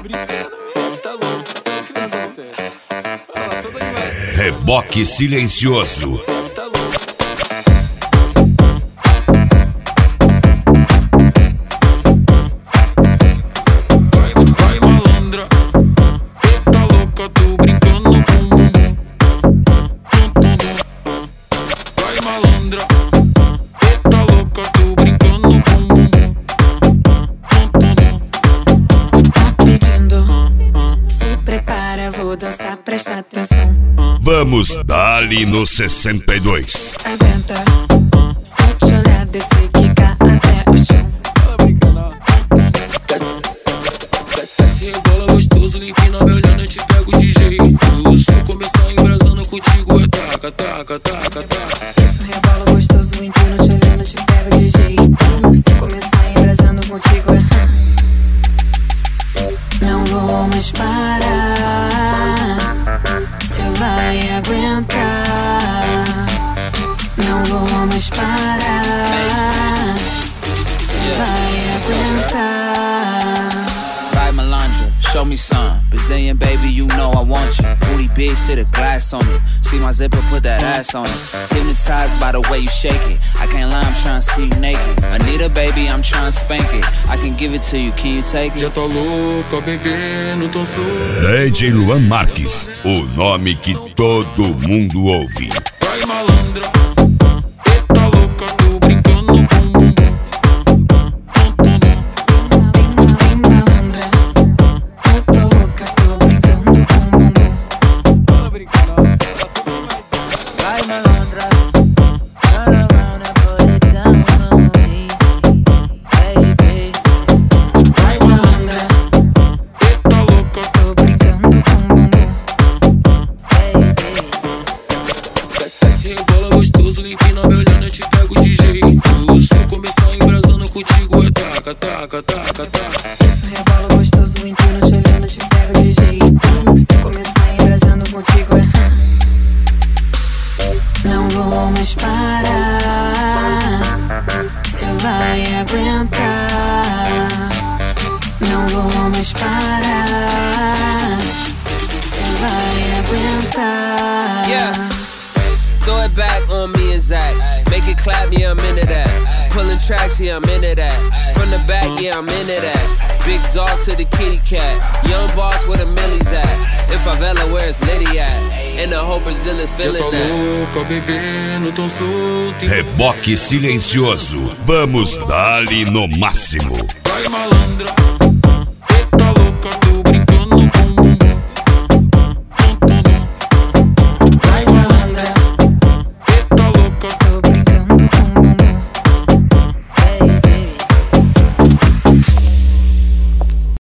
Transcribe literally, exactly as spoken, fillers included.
Reboque silencioso. Vai malandra, tá louca, tô brincando com bumbum. Vai malandra, tá louca, tô brincando com bumbum. Pedindo, se prepara, vou dançar, presta atenção. Vamos dali no sessenta e dois. Aguenta, se te olhar, descer, quicar até o chão. Desce, rebola gostoso, limpinho, me olhando, eu te pego de jeito. Se eu começar embrasando contigo, é taca, taca, taca, taca. Isso, rebola gostoso, empino, te olhando, te pego de jeito. Se começar embrasando contigo, é... Não vou mais parar, cê vai aguentar. Não vou mais parar, cê vai aguentar. Vai malandra, show me some. Brazilian baby, you know I want you. Booty big, sit a glass on it. See my zipper, put that ass on it. Hypnotized by the way you shake it. I can't lie, I'm trying to see you naked. Anita baby, I'm trying to spank it. I can give it to you, can you take it? Já tá louca, bebendo, tô solto. D J Luan Marques, o nome que todo mundo ouve. Vai malandra, tá louca, tô brincando com bumbum. Vem malandra, eu tô louca, tô brincando com bumbum. Vai malandra, turn around and put it down on me, baby. Vai malandra, Tá louca, tô brincando com bumbum. Baby. desce, rebola gostoso, limpinho, me olhando, eu te pego de jeito. Se eu começar embrasando contigo, é taca, taca, taca, taca. Isso, rebola gostoso, empino, te olhando, te pego de jeito. Se começar embrasando contigo, é... Não vou mais parar, cê vai aguentar. Não vou mais parar, cê vai aguentar. Yeah. Throw it back on me and Zach. Make it clap, yeah, I'm into that. Pulling tracks, yeah, I'm into that. From the back, yeah, I'm into that. Big dog to the kitty cat. Young boss where the millies at. In favela, where it's Liddy at. And the whole Brazil is Já feeling tá that. louca, bebendo, tô solto. Reboque silencioso. Vamos dali no máximo. Vai malandra,